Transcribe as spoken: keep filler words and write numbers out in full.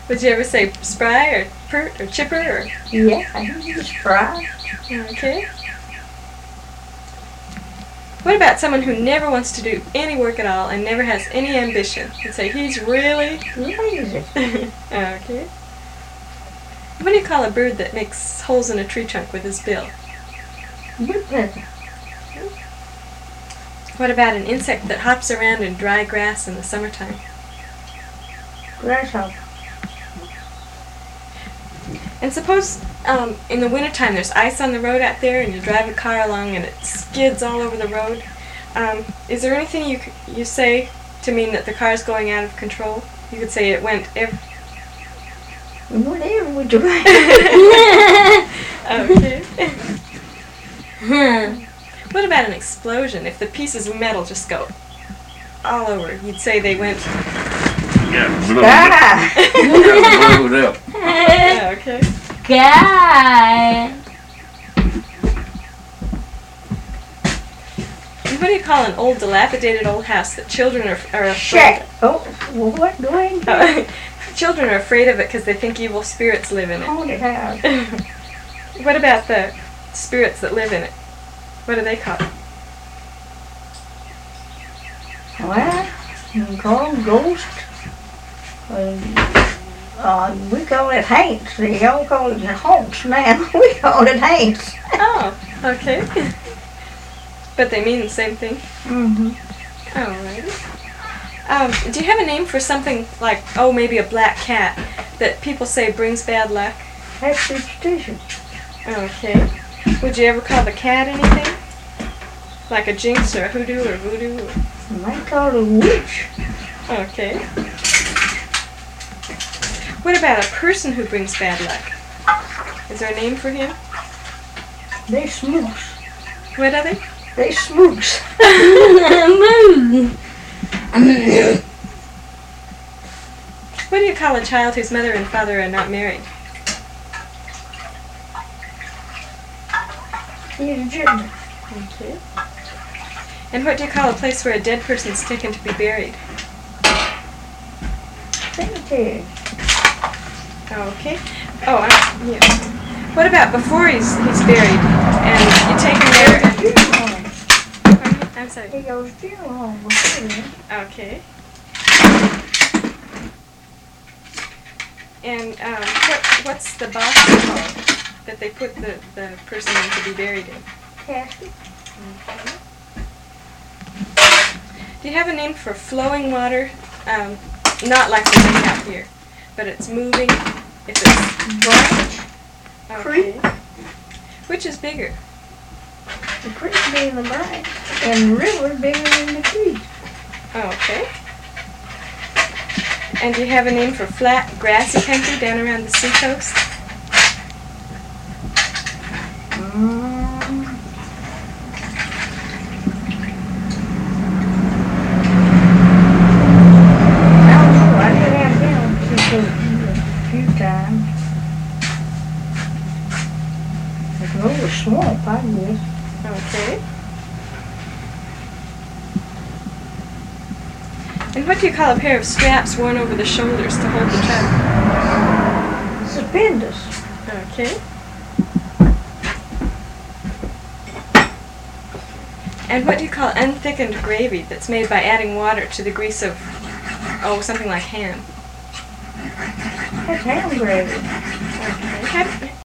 Would you ever say spry or pert or chipper or? Yeah, I think it's spry. Okay. What about someone who never wants to do any work at all and never has any ambition? You'd say he's really Lazy. okay. What do you call a bird that makes holes in a tree trunk with his bill? Woodpecker. What about an insect that hops around in dry grass in the summertime? Grasshopper. And suppose um, in the wintertime there's ice on the road out there and you drive a car along and it skids all over the road. Um, is there anything you c- you say to mean that the car's going out of control? You could say it went ev- Whatever would you like? Okay. What about an explosion? If the pieces of metal just go all over, you'd say they went... Yeah, blow Ah! it up. Yeah, okay. Guy. And what do you call an old, dilapidated old house that children are, are afraid Shack. of? Oh, well, what? Go ahead. Uh, children are afraid of it because they think evil spirits live in it. Haunted house. What about the spirits that live in it? What do they call it? Well, you can call them ghosts. Uh, uh, we call it haints. They all call it haunts now. We call it haints. Oh, okay. But they mean the same thing? Mm-hmm. Alrighty. Um, do you have a name for something like, oh, maybe a black cat that people say brings bad luck? That's superstition. Okay. Would you ever call the cat anything? Like a jinx or a hoodoo or voodoo? Or... You might call it a witch. Okay. What about a person who brings bad luck? Is there a name for him? They smooks. What are they? They smooks. What do you call a child whose mother and father are not married? He's a gentleman. Okay. And what do you call a place where a dead person's taken to be buried? Cemetery. Okay. Oh, I'm, yeah. What about before he's he's buried and you take him there and... Funeral home. Pardon me? I'm sorry. He goes funeral home before then. Okay. And um, what what's the box called that they put the, the person in to be buried in? Casket. Okay. Do you have a name for flowing water? Um, not like the lake out here, but it's moving. If it's Branch. okay. Creek. Which is bigger? The creek being the branch. And the river bigger than the creek. Okay. And do you have a name for flat, grassy country down around the seacoast? Mm. I don't know. I did have been a few times. It's an old swamp, I guess. Okay. And what do you call a pair of straps worn over the shoulders to hold the child? Suspenders. Okay. And what do you call unthickened gravy that's made by adding water to the grease of, oh, something like ham? That's ham gravy.